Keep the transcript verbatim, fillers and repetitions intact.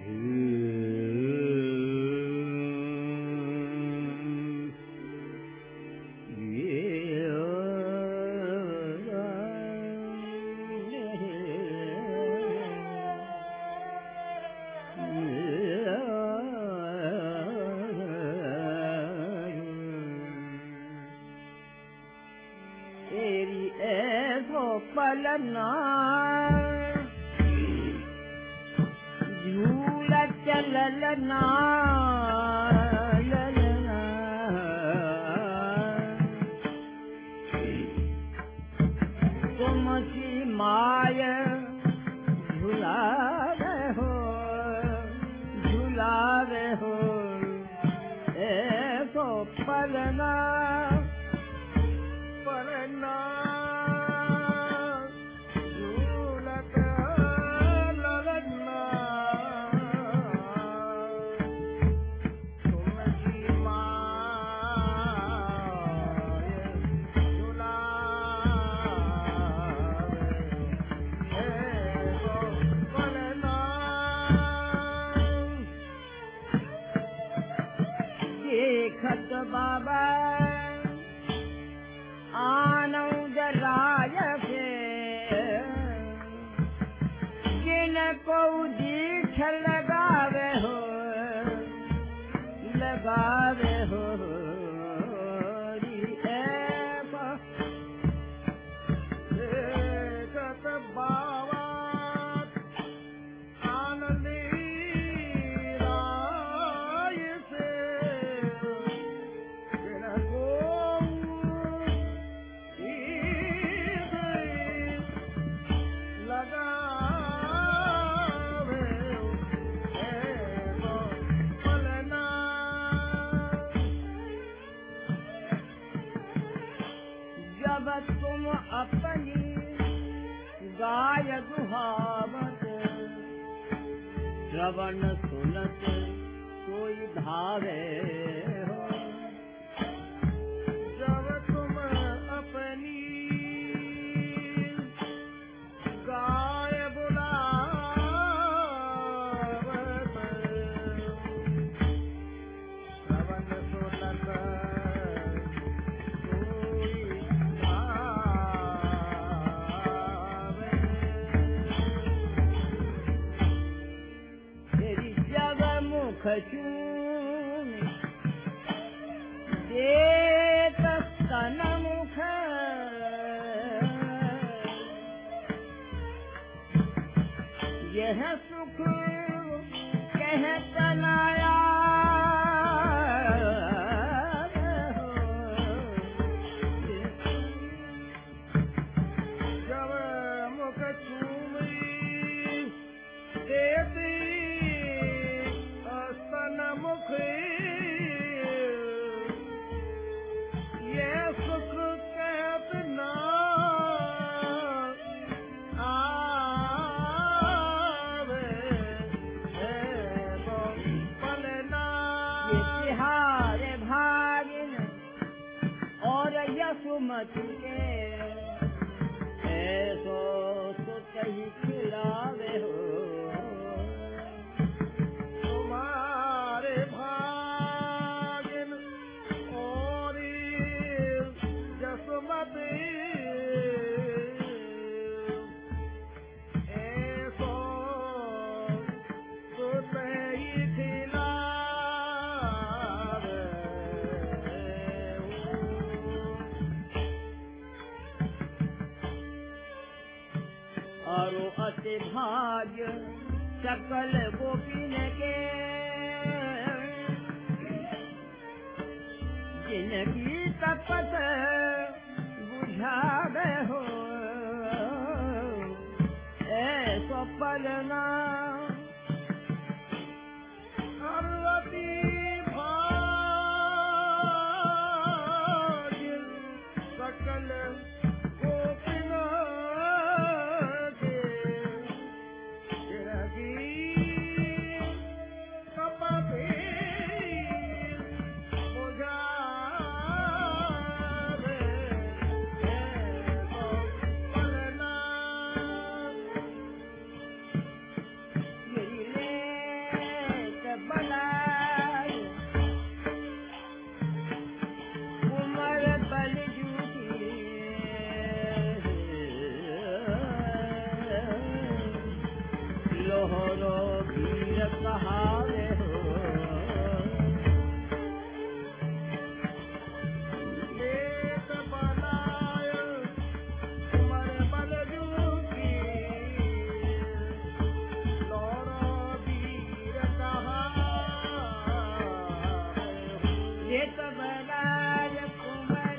पलना झूला चलना ललना तुम की माया झूला हो झूला हो ऐसो पलना पलना खत बाबा आनंद राय से जिनको दीक्ष लगावे हो लगावे हो खत बाबा तुम अपनी गाय दुहावत श्रवण सुनत कोई धावे हो जब तुम अपनी गाय बुलावत श्रवण सुनत खचून देत स्तन मुख यह सुख कहत नाया जब मुख चूमी देती मुख ये सुख कहत ना आवे तो पलना ये तिहारे भागिन और यशुमति के ऐसो सुख ही खिलावे हो अति भाग्य सकल गोपिन के जिनकी तपत बुझा गए हो ऐसो पलना अति भाग्य सकल कहावे हो लेत बनाय तुमर बल जूकी लौरो वीर कहावे हो लेत बनाय तुमर